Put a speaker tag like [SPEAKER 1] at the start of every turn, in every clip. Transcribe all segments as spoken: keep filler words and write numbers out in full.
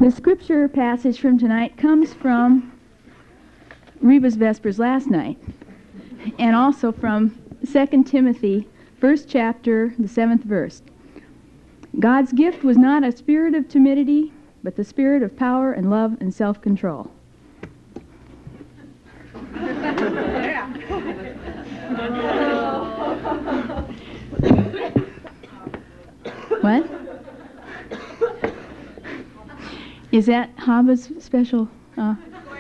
[SPEAKER 1] The scripture passage from tonight comes from Reba's Vespers last night, and also from Second Timothy, first chapter, the seventh verse. God's gift was not a spirit of timidity, but the spirit of power and love and self-control. What? Is that Haba's special? Uh...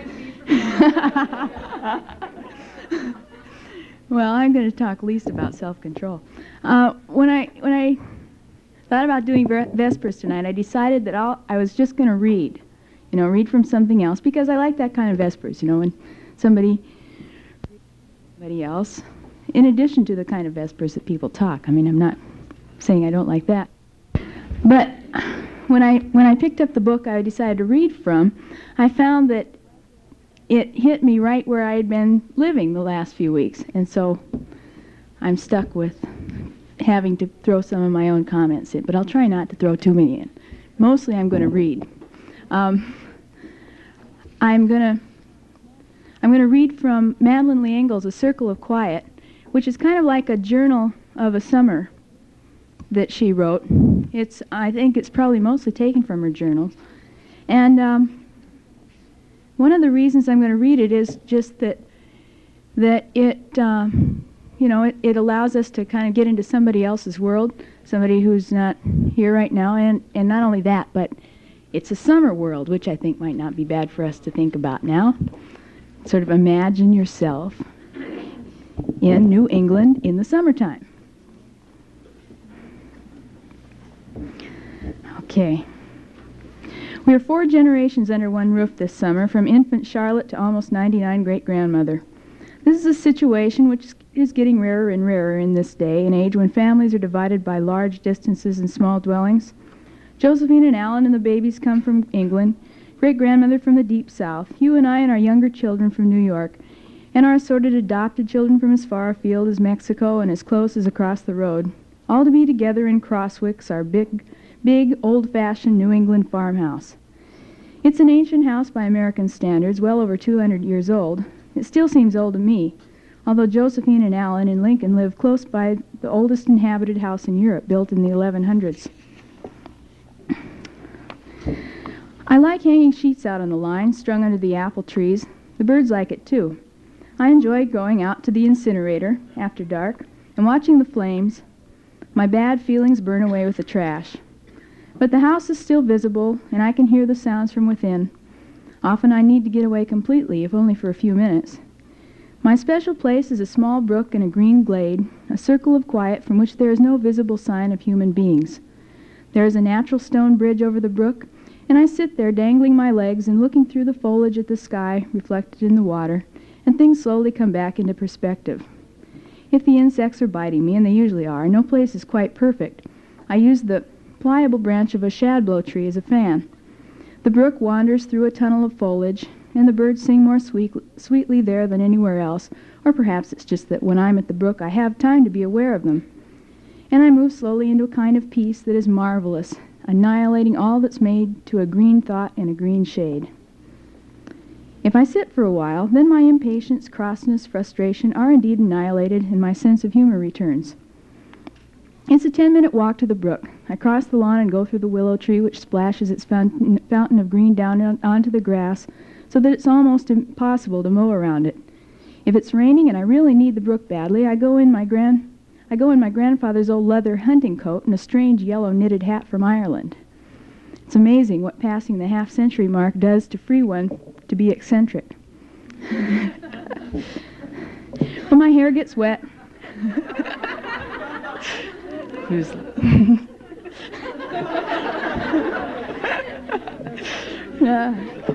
[SPEAKER 1] Well, I'm going to talk least about self-control. Uh, when I when I thought about doing Vespers tonight, I decided that I'll, I was just going to read, you know, read from something else, because I like that kind of Vespers, you know, when somebody, somebody else, in addition to the kind of Vespers that people talk. I mean, I'm not saying I don't like that. But when I when I picked up the book I decided to read from, I found that it hit me right where I had been living the last few weeks, and so I'm stuck with having to throw some of my own comments in, but I'll try not to throw too many in. Mostly I'm going to read. Um, I'm going to I'm going to read from Madeleine L'Engle's A Circle of Quiet, which is kind of like a journal of a summer that she wrote. It's I think it's probably mostly taken from her journals. And um, one of the reasons I'm going to read it is just that that it um, you know it, it allows us to kind of get into somebody else's world, somebody who's not here right now, and, and not only that, but it's a summer world, which I think might not be bad for us to think about now. Sort of imagine yourself in New England in the summertime. Okay. We are four generations under one roof this summer, from infant Charlotte to almost ninety-nine great-grandmother. This is a situation which is getting rarer and rarer in this day and age when families are divided by large distances and small dwellings. Josephine and Alan and the babies come from England, great-grandmother from the deep south, Hugh and I and our younger children from New York, and our assorted adopted children from as far afield as Mexico and as close as across the road, all to be together in Crosswicks, our big Big, old-fashioned New England farmhouse. It's an ancient house by American standards, well over two hundred years old. It still seems old to me, although Josephine and Alan in Lincoln live close by the oldest inhabited house in Europe, built in the eleven hundreds. I like hanging sheets out on the line, strung under the apple trees. The birds like it, too. I enjoy going out to the incinerator after dark and watching the flames. My bad feelings burn away with the trash. But the house is still visible, and I can hear the sounds from within. Often I need to get away completely, if only for a few minutes. My special place is a small brook in a green glade, a circle of quiet from which there is no visible sign of human beings. There is a natural stone bridge over the brook, and I sit there dangling my legs and looking through the foliage at the sky reflected in the water, and things slowly come back into perspective. If the insects are biting me, and they usually are, no place is quite perfect, I use the pliable branch of a shadblow tree as a fan. The brook wanders through a tunnel of foliage, and the birds sing more sweet, sweetly there than anywhere else, or perhaps it's just that when I'm at the brook I have time to be aware of them. And I move slowly into a kind of peace that is marvelous, annihilating all that's made to a green thought and a green shade. If I sit for a while, then my impatience, crossness, frustration are indeed annihilated, and my sense of humor returns. It's a ten-minute walk to the brook. I cross the lawn and go through the willow tree, which splashes its fountain, fountain of green down on, onto the grass, so that it's almost impossible to mow around it. If it's raining and I really need the brook badly, I go in my grand, I go in my grandfather's old leather hunting coat and a strange yellow knitted hat from Ireland. It's amazing what passing the half-century mark does to free one to be eccentric. When my hair gets wet, uh.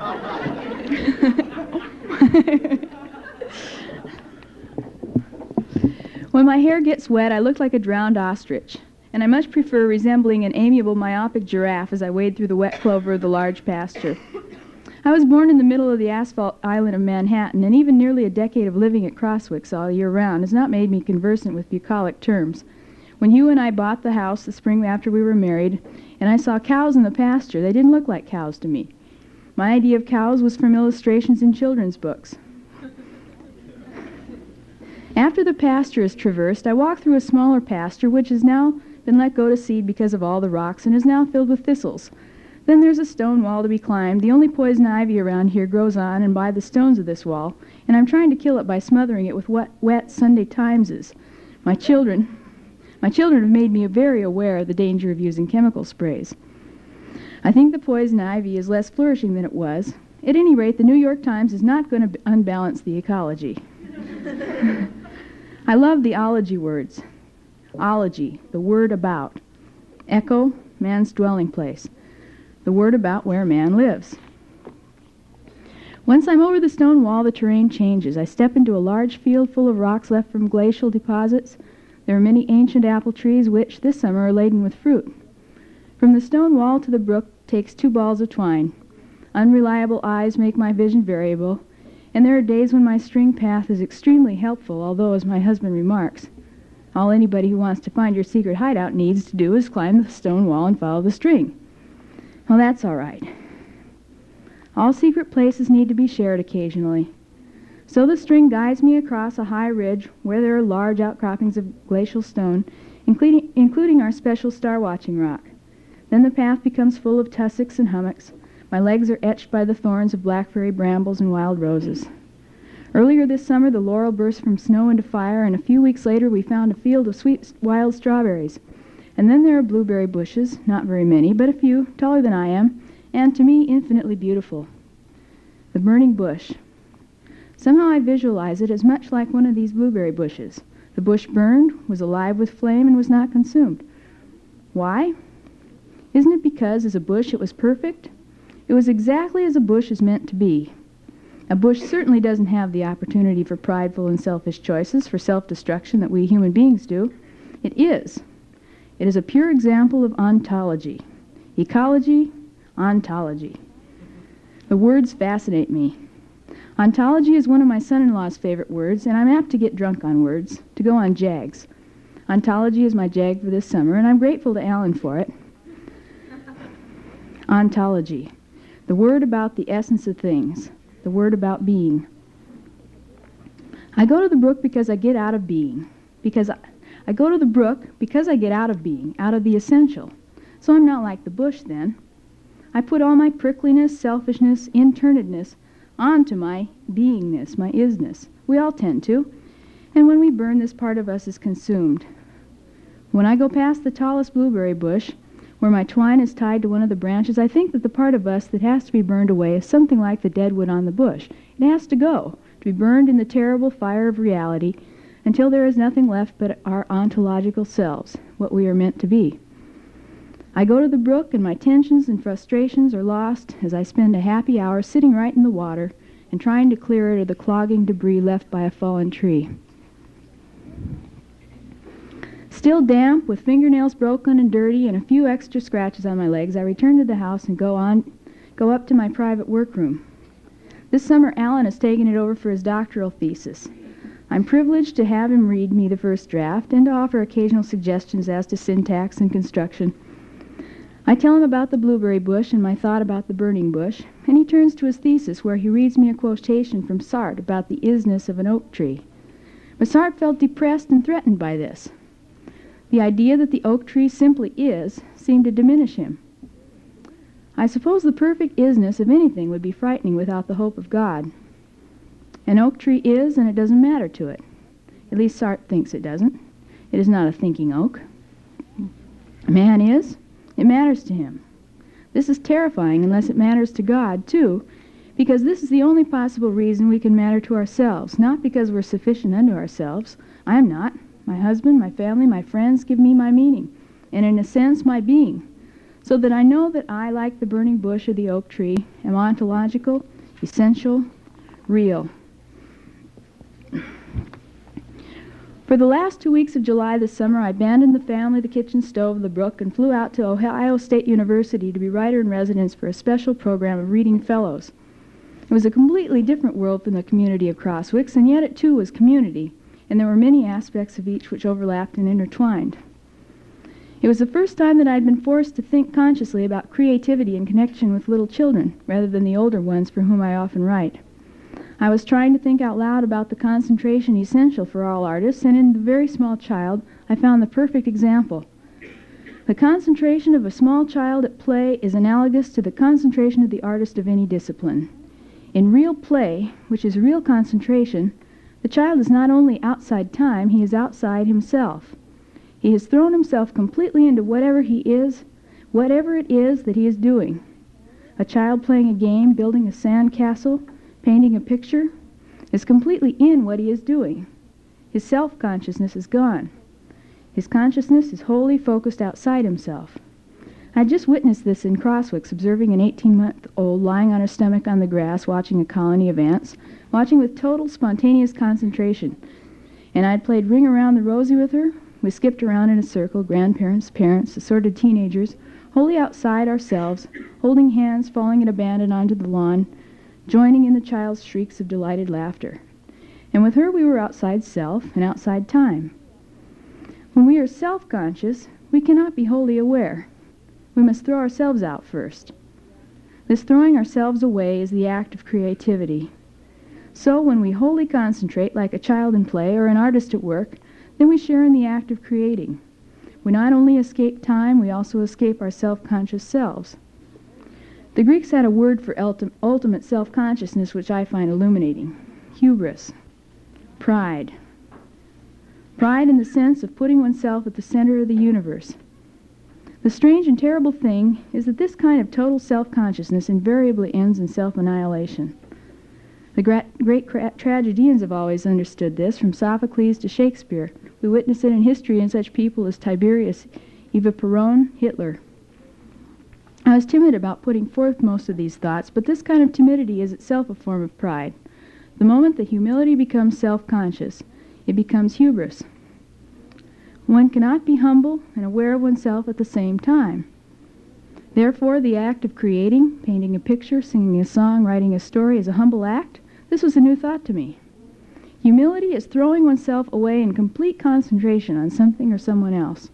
[SPEAKER 1] When my hair gets wet, I look like a drowned ostrich, and I much prefer resembling an amiable myopic giraffe as I wade through the wet clover of the large pasture. I was born in the middle of the asphalt island of Manhattan, and even nearly a decade of living at Crosswicks all year round has not made me conversant with bucolic terms. When Hugh and I bought the house the spring after we were married, and I saw cows in the pasture, they didn't look like cows to me. My idea of cows was from illustrations in children's books. After the pasture is traversed, I walk through a smaller pasture which has now been let go to seed because of all the rocks and is now filled with thistles. Then there's a stone wall to be climbed. The only poison ivy around here grows on and by the stones of this wall, and I'm trying to kill it by smothering it with wet, wet Sunday Timeses. My children, my children have made me very aware of the danger of using chemical sprays. I think the poison ivy is less flourishing than it was. At any rate, the New York Times is not going to unbalance the ecology. I love the ology words. Ology, the word about. Echo, man's dwelling place. The word about where man lives. Once I'm over the stone wall, the terrain changes. I step into a large field full of rocks left from glacial deposits. There are many ancient apple trees which, this summer, are laden with fruit. From the stone wall to the brook takes two balls of twine. Unreliable eyes make my vision variable, and there are days when my string path is extremely helpful, although, as my husband remarks, all anybody who wants to find your secret hideout needs to do is climb the stone wall and follow the string. Well, that's all right. All secret places need to be shared occasionally. So the string guides me across a high ridge where there are large outcroppings of glacial stone, including, including our special star-watching rock. Then the path becomes full of tussocks and hummocks. My legs are etched by the thorns of blackberry brambles and wild roses. Earlier this summer, the laurel burst from snow into fire, and a few weeks later we found a field of sweet wild strawberries. And then there are blueberry bushes, not very many, but a few, taller than I am, and to me infinitely beautiful. The burning bush. Somehow I visualize it as much like one of these blueberry bushes. The bush burned, was alive with flame, and was not consumed. Why? Isn't it because as a bush it was perfect? It was exactly as a bush is meant to be. A bush certainly doesn't have the opportunity for prideful and selfish choices, for self-destruction that we human beings do. It is. It is a pure example of ontology. Ecology, ontology. The words fascinate me. Ontology is one of my son-in-law's favorite words, and I'm apt to get drunk on words, to go on jags. Ontology is my jag for this summer, and I'm grateful to Alan for it. Ontology. The word about the essence of things, the word about being. I go to the brook because I get out of being, because I, I go to the brook because I get out of being, out of the essential. So I'm not like the bush then. I put all my prickliness, selfishness, internedness onto my beingness, my isness. We all tend to. And when we burn, this part of us is consumed. When I go past the tallest blueberry bush, where my twine is tied to one of the branches, I think that the part of us that has to be burned away is something like the dead wood on the bush. It has to go, to be burned in the terrible fire of reality, until there is nothing left but our ontological selves, what we are meant to be. I go to the brook, and my tensions and frustrations are lost as I spend a happy hour sitting right in the water and trying to clear it of the clogging debris left by a fallen tree. Still damp, with fingernails broken and dirty, and a few extra scratches on my legs, I return to the house and go on, go up to my private workroom. This summer, Alan has taken it over for his doctoral thesis. I'm privileged to have him read me the first draft and to offer occasional suggestions as to syntax and construction. I tell him about the blueberry bush and my thought about the burning bush, and he turns to his thesis where he reads me a quotation from Sartre about the isness of an oak tree. But Sartre felt depressed and threatened by this. The idea that the oak tree simply is seemed to diminish him. I suppose the perfect isness of anything would be frightening without the hope of God. An oak tree is, and it doesn't matter to it. At least Sartre thinks it doesn't. It is not a thinking oak. Man is. It matters to him. This is terrifying unless it matters to God, too, because this is the only possible reason we can matter to ourselves, not because we're sufficient unto ourselves. I am not. My husband, my family, my friends give me my meaning, and in a sense my being, so that I know that I, like the burning bush or the oak tree, am ontological, essential, real. For the last two weeks of July this summer, I abandoned the family, the kitchen stove, the brook, and flew out to Ohio State University to be writer-in-residence for a special program of reading fellows. It was a completely different world from the community of Crosswicks, and yet it too was community, and there were many aspects of each which overlapped and intertwined. It was the first time that I'd been forced to think consciously about creativity in connection with little children, rather than the older ones for whom I often write. I was trying to think out loud about the concentration essential for all artists, and in the very small child, I found the perfect example. The concentration of a small child at play is analogous to the concentration of the artist of any discipline. In real play, which is real concentration, the child is not only outside time, he is outside himself. He has thrown himself completely into whatever he is, whatever it is that he is doing. A child playing a game, building a sand castle, painting a picture, is completely in what he is doing. His self-consciousness is gone. His consciousness is wholly focused outside himself. I had just witnessed this in Crosswicks, observing an eighteen-month-old lying on her stomach on the grass, watching a colony of ants, watching with total spontaneous concentration. And I'd played Ring Around the Rosie with her. We skipped around in a circle, grandparents, parents, assorted teenagers, wholly outside ourselves, holding hands, falling at abandon onto the lawn, joining in the child's shrieks of delighted laughter. And with her we were outside self and outside time. When we are self-conscious, we cannot be wholly aware. We must throw ourselves out first. This throwing ourselves away is the act of creativity. So when we wholly concentrate, like a child in play or an artist at work, then we share in the act of creating. We not only escape time, we also escape our self-conscious selves. The Greeks had a word for ulti- ultimate self-consciousness which I find illuminating: hubris, pride. Pride in the sense of putting oneself at the center of the universe. The strange and terrible thing is that this kind of total self-consciousness invariably ends in self-annihilation. The gra- great cra- tragedians have always understood this, from Sophocles to Shakespeare. We witness it in history in such people as Tiberius, Eva Peron, Hitler. I was timid about putting forth most of these thoughts, but this kind of timidity is itself a form of pride. The moment that humility becomes self-conscious, it becomes hubris. One cannot be humble and aware of oneself at the same time. Therefore, the act of creating, painting a picture, singing a song, writing a story is a humble act. This was a new thought to me. Humility is throwing oneself away in complete concentration on something or someone else.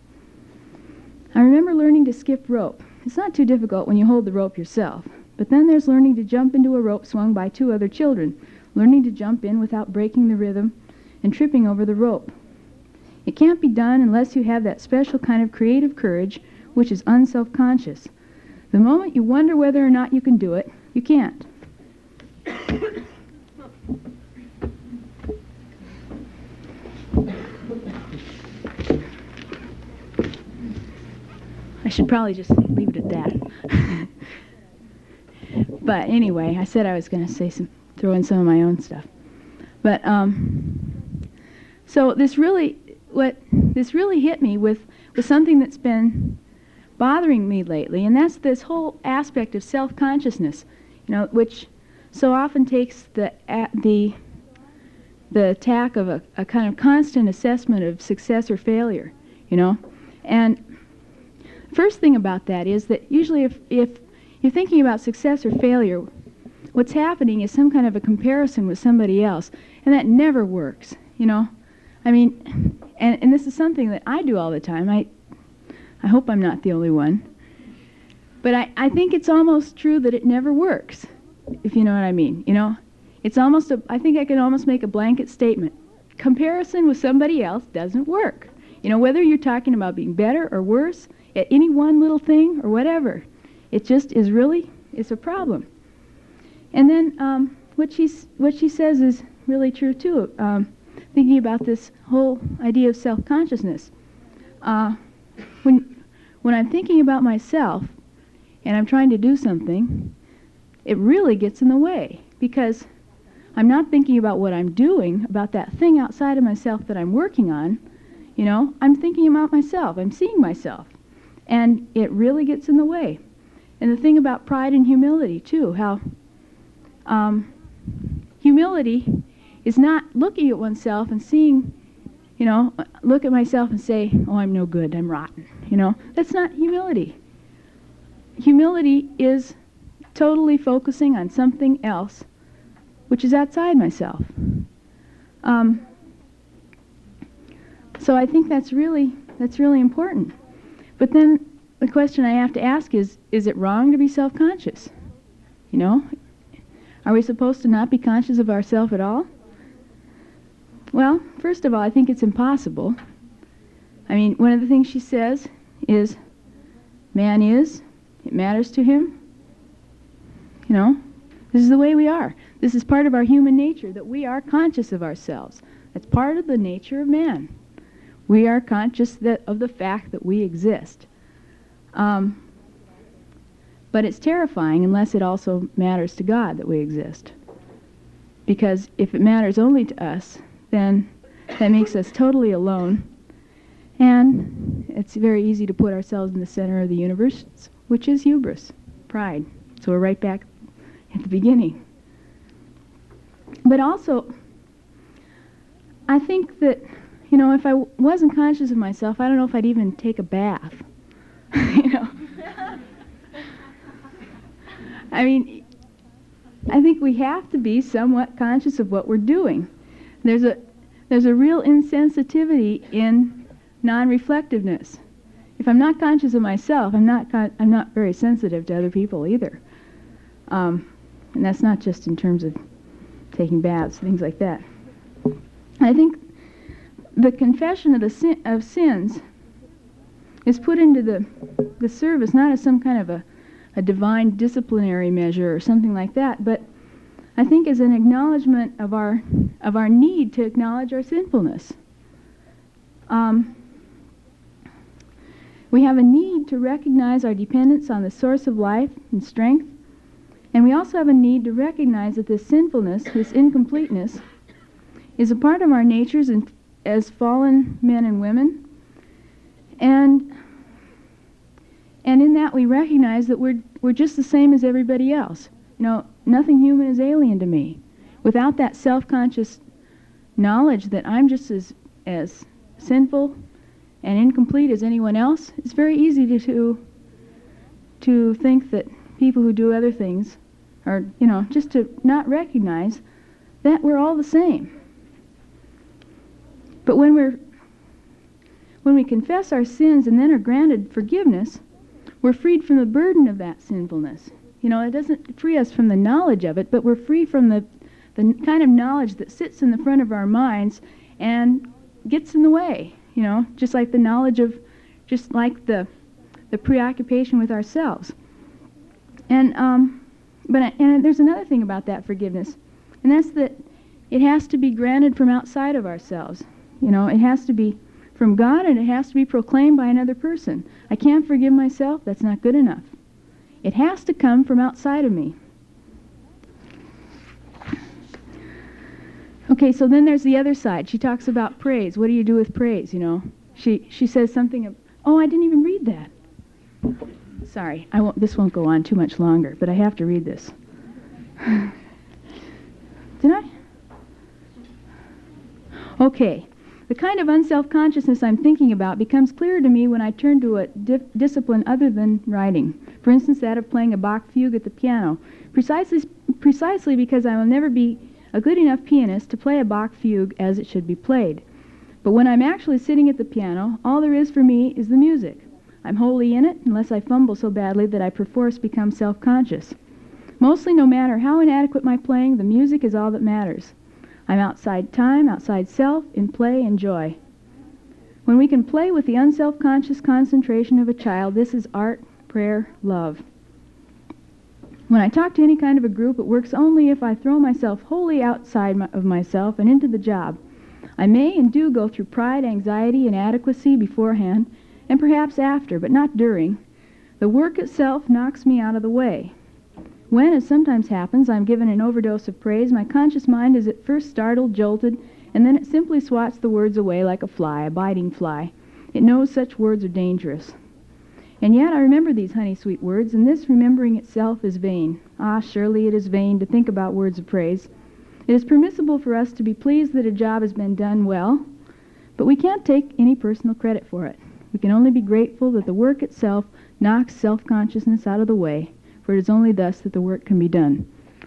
[SPEAKER 1] I remember learning to skip rope. It's not too difficult when you hold the rope yourself, but then there's learning to jump into a rope swung by two other children, learning to jump in without breaking the rhythm and tripping over the rope. It can't be done unless you have that special kind of creative courage which is unself-conscious. The moment you wonder whether or not you can do it, you can't. I should probably just leave it at that. But anyway, I said I was going to say some, throw in some of my own stuff. But um, so this really, what this really hit me with was something that's been bothering me lately, and that's this whole aspect of self-consciousness, you know, which so often takes the uh, the the tack of a, a kind of constant assessment of success or failure, you know. And first thing about that is that usually if, if you're thinking about success or failure, what's happening is some kind of a comparison with somebody else, and that never works, you know. I mean, and, and this is something that I do all the time. I I hope I'm not the only one. But I, I think it's almost true that it never works, if you know what I mean, you know. It's almost a, I think I can almost make a blanket statement. Comparison with somebody else doesn't work. You know, whether you're talking about being better or worse at any one little thing or whatever, it just is really, it's a problem. And then um, what, she's, what she says is really true too, um, thinking about this whole idea of self-consciousness. Uh, when, when I'm thinking about myself and I'm trying to do something, it really gets in the way, because I'm not thinking about what I'm doing, about that thing outside of myself that I'm working on. You know, I'm thinking about myself. I'm seeing myself. And it really gets in the way. And the thing about pride and humility, too, how um, humility is not looking at oneself and seeing, you know, look at myself and say, oh, I'm no good, I'm rotten. You know, that's not humility. Humility is totally focusing on something else which is outside myself. Um, so I think that's really that's really important. But then the question I have to ask is, is it wrong to be self-conscious? You know? Are we supposed to not be conscious of ourselves at all? Well, first of all, I think it's impossible. I mean, one of the things she says is, man is, it matters to him. You know? This is the way we are. This is part of our human nature, that we are conscious of ourselves. That's part of the nature of man. We are conscious that, of the fact that we exist. Um, but it's terrifying unless it also matters to God that we exist. Because if it matters only to us, then that makes us totally alone. And it's very easy to put ourselves in the center of the universe, which is hubris, pride. So we're right back at the beginning. But also, I think that, you know, if I w- wasn't conscious of myself, I don't know if I'd even take a bath. You know? I mean, I think we have to be somewhat conscious of what we're doing. There's a there's a real insensitivity in non-reflectiveness. If I'm not conscious of myself, I'm not con- I'm not very sensitive to other people either. Um, and that's not just in terms of taking baths, things like that. I think the confession of the sin, of sins is put into the the service not as some kind of a, a divine disciplinary measure or something like that, but I think as an acknowledgement of our of our need to acknowledge our sinfulness. Um, we have a need to recognize our dependence on the source of life and strength, and we also have a need to recognize that this sinfulness, this incompleteness, is a part of our natures in, as fallen men and women, and and in that we recognize that we're we're just the same as everybody else. You know, nothing human is alien to me. Without that self-conscious knowledge that I'm just as as sinful and incomplete as anyone else, it's very easy to to, to think that people who do other things are, you know, just to not recognize that we're all the same. But when we're when we confess our sins and then are granted forgiveness, we're freed from the burden of that sinfulness. You know, it doesn't free us from the knowledge of it, but we're free from the, the kind of knowledge that sits in the front of our minds and gets in the way, you know, just like the knowledge of, just like the the preoccupation with ourselves. And, um, but and there's another thing about that forgiveness, and that's that it has to be granted from outside of ourselves. You know, it has to be from God, and it has to be proclaimed by another person. I can't forgive myself. That's not good enough. It has to come from outside of me. Okay, so then there's the other side. She talks about praise. What do you do with praise, you know? She she says something of, oh, I didn't even read that. Sorry, I won't, this won't go on too much longer, but I have to read this. Did I? Okay. The kind of unself-consciousness I'm thinking about becomes clearer to me when I turn to a di- discipline other than writing. For instance, that of playing a Bach fugue at the piano. Precisely, precisely because I will never be a good enough pianist to play a Bach fugue as it should be played. But when I'm actually sitting at the piano, all there is for me is the music. I'm wholly in it unless I fumble so badly that I perforce become self-conscious. Mostly, no matter how inadequate my playing, the music is all that matters. I'm outside time, outside self, in play and joy. When we can play with the unself-conscious concentration of a child, this is art, prayer, love. When I talk to any kind of a group, it works only if I throw myself wholly outside my, of myself and into the job. I may and do go through pride, anxiety, inadequacy beforehand, and perhaps after, but not during. The work itself knocks me out of the way. When, as sometimes happens, I'm given an overdose of praise, my conscious mind is at first startled, jolted, and then it simply swats the words away like a fly, a biting fly. It knows such words are dangerous. And yet I remember these honey-sweet words, and this remembering itself is vain. Ah, surely it is vain to think about words of praise. It is permissible for us to be pleased that a job has been done well, but we can't take any personal credit for it. We can only be grateful that the work itself knocks self-consciousness out of the way, for it is only thus that the work can be done.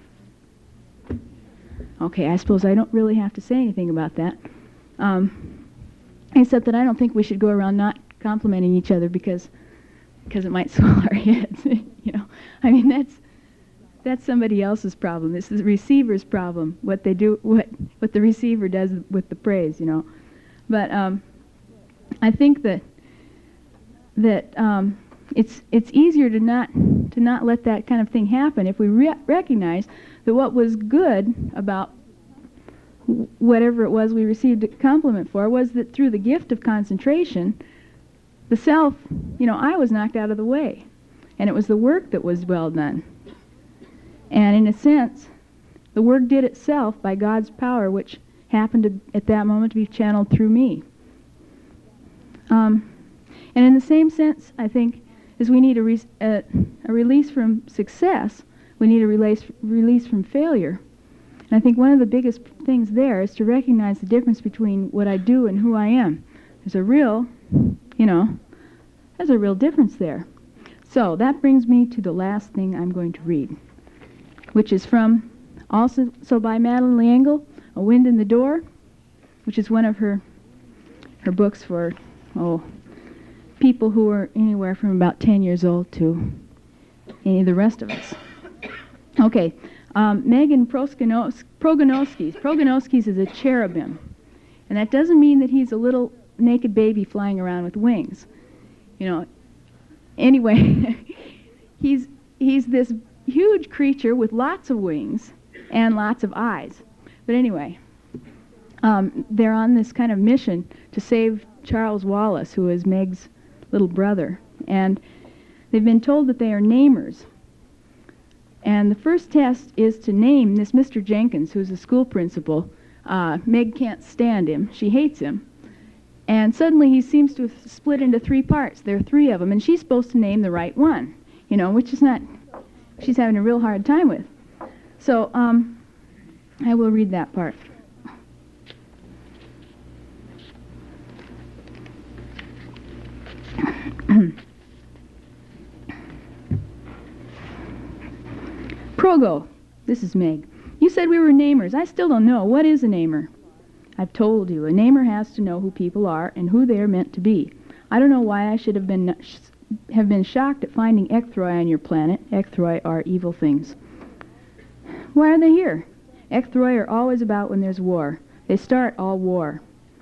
[SPEAKER 1] Okay, I suppose I don't really have to say anything about that, um, except that I don't think we should go around not complimenting each other because because it might swell our heads. You know, I mean that's that's somebody else's problem. This is the receiver's problem. What they do, what what the receiver does with the praise. You know, but um, I think that that um, it's it's easier to not to not let that kind of thing happen if we re- recognize that what was good about whatever it was we received a compliment for was that through the gift of concentration, the self, you know, I was knocked out of the way, and it was the work that was well done. And in a sense, the work did itself by God's power, which happened to, at that moment to be channeled through me. Um, and in the same sense, I think, as we need a, re- a, a release from success, we need a release, release from failure. And I think one of the biggest things there is to recognize the difference between what I do and who I am. There's a real, you know, there's a real difference there. So that brings me to the last thing I'm going to read, which is from, also so by Madeleine L'Engle, A Wind in the Door, which is one of her her books for, oh, people who are anywhere from about ten years old to any of the rest of us. Okay. Um, Megan Proganos- Proganowski's. Proganowski's is a cherubim. And that doesn't mean that he's a little naked baby flying around with wings. You know, anyway, he's he's this huge creature with lots of wings and lots of eyes. But anyway, um, they're on this kind of mission to save Charles Wallace, who is Meg's little brother. And they've been told that they are namers. And the first test is to name this Mister Jenkins, who's a school principal. Uh, Meg can't stand him. She hates him. And suddenly he seems to have split into three parts. There are three of them, and she's supposed to name the right one, you know, which is not, she's having a real hard time with. So um, I will read that part. Progo, this is Meg. You said we were namers. I still don't know. What is a namer? I've told you. A namer has to know who people are and who they are meant to be. I don't know why I should have been sh- have been shocked at finding Ecthroi on your planet. Ecthroi are evil things. Why are they here? Ecthroi are always about when there's war. They start all war.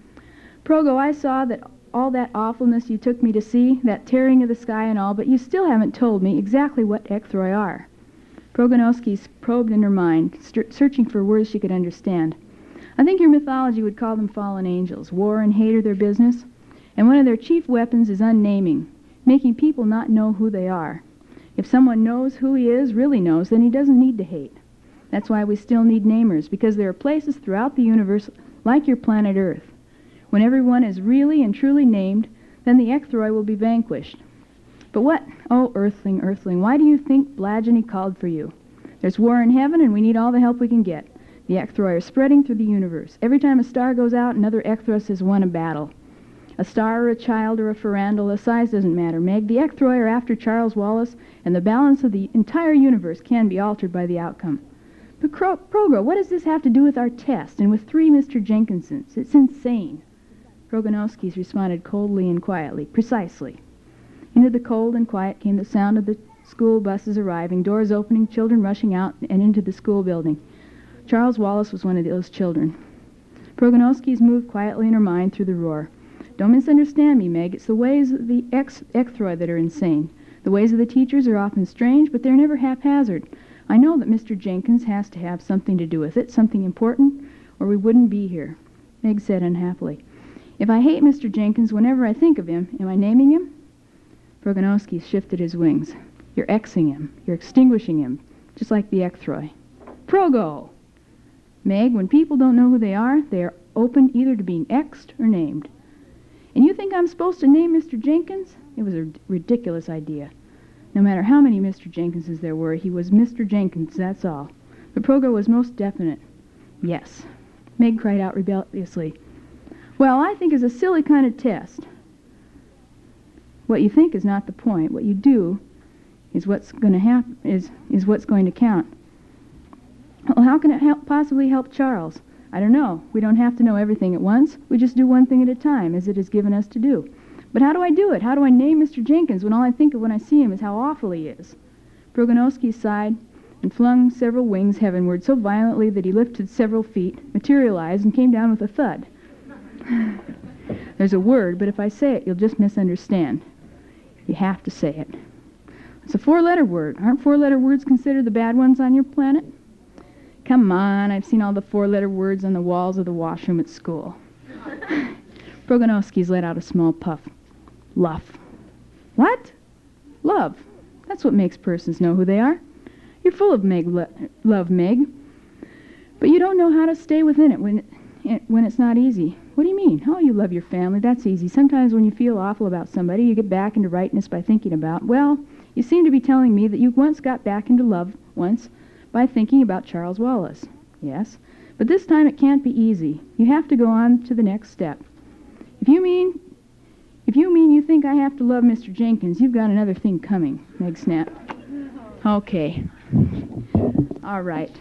[SPEAKER 1] Progo, I saw that all that awfulness you took me to see, that tearing of the sky and all, but you still haven't told me exactly what Ecthroi are. Proganowski probed in her mind, st- searching for words she could understand. I think your mythology would call them fallen angels. War and hate are their business, and one of their chief weapons is unnaming, making people not know who they are. If someone knows who he is, really knows, then he doesn't need to hate. That's why we still need namers, because there are places throughout the universe, like your planet Earth. When everyone is really and truly named, then the Ecthroi will be vanquished. But what? Oh, Earthling, Earthling, why do you think Blageny called for you? There's war in heaven, and we need all the help we can get. The Ecthroi are spreading through the universe. Every time a star goes out, another Ecthros has won a battle. A star or a child or a farandal, the size doesn't matter, Meg. The Ecthroi are after Charles Wallace, and the balance of the entire universe can be altered by the outcome. But Cro- Progo, what does this have to do with our test and with three Mister Jenkinsons? It's insane. Proganowski's responded coldly and quietly. Precisely. Into the cold and quiet came the sound of the school buses arriving, doors opening, children rushing out and into the school building. Charles Wallace was one of those children. Proganowski's moved quietly in her mind through the roar. Don't misunderstand me, Meg. It's the ways of the ex- Ecthroi that are insane. The ways of the teachers are often strange, but they're never haphazard. I know that Mister Jenkins has to have something to do with it, something important, or we wouldn't be here. Meg said unhappily. If I hate Mister Jenkins whenever I think of him, am I naming him? Proganowski shifted his wings. You're Xing him. You're extinguishing him, just like the Ecthroi. Progo! Meg, when people don't know who they are, they are open either to being X'd or named. And you think I'm supposed to name Mister Jenkins? It was a ridiculous idea. No matter how many Mister Jenkinses there were, he was Mister Jenkins, that's all. But Progo was most definite. Yes. Meg cried out rebelliously. Well, I think it's a silly kind of test. What you think is not the point. What you do is what's going to happen. Is is what's going to count. Well, how can it help, possibly help Charles? I don't know. We don't have to know everything at once. We just do one thing at a time, as it is given us to do. But how do I do it? How do I name Mister Jenkins when all I think of when I see him is how awful he is? Broganowski sighed and flung several wings heavenward so violently that he lifted several feet, materialized, and came down with a thud. There's a word, but if I say it, you'll just misunderstand. You have to say it. It's a four-letter word. Aren't four-letter words considered the bad ones on your planet? Come on, I've seen all the four-letter words on the walls of the washroom at school. Broganowski's let out a small puff. Luff. What? Love. That's what makes persons know who they are. You're full of Meg, lo- love, Meg. But you don't know how to stay within it when, it when it's not easy. What do you mean? Oh, you love your family. That's easy. Sometimes when you feel awful about somebody, you get back into rightness by thinking about, well, you seem to be telling me that you once got back into love once by thinking about Charles Wallace. Yes, but this time it can't be easy. You have to go on to the next step. If you mean, if you mean you think I have to love Mister Jenkins, you've got another thing coming, Meg snapped. Okay. All right.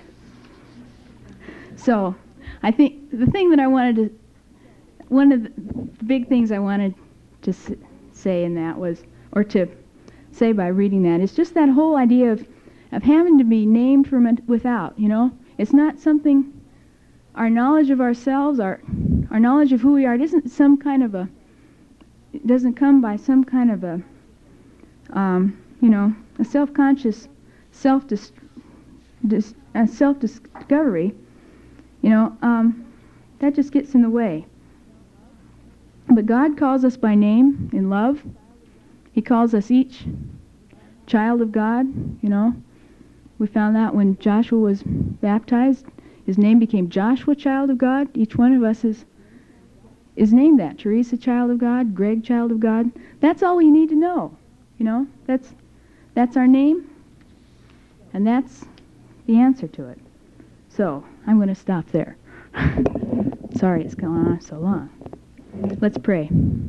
[SPEAKER 1] So, I think the thing that I wanted to, one of the big things I wanted to s- say in that was, or to say by reading that, is just that whole idea of, of having to be named from it without, you know? It's not something, our knowledge of ourselves, our, our knowledge of who we are, it isn't some kind of a, it doesn't come by some kind of a, um, you know, a self-conscious self-dis- dis- uh, self-discovery, you know, um, that just gets in the way. But God calls us by name in love. He calls us each child of God, you know. We found that when Joshua was baptized, his name became Joshua, child of God. Each one of us is is named that. Teresa, child of God. Greg, child of God. That's all we need to know, you know. That's that's our name, and that's the answer to it. So, I'm going to stop there. Sorry it's gone on so long. Let's pray.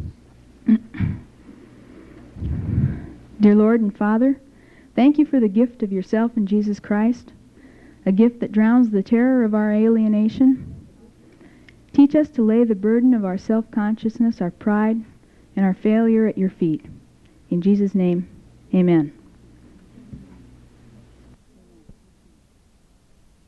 [SPEAKER 1] Dear Lord and Father, thank you for the gift of yourself in Jesus Christ, a gift that drowns the terror of our alienation. Teach us to lay the burden of our self-consciousness, our pride, and our failure at your feet. In Jesus' name, amen.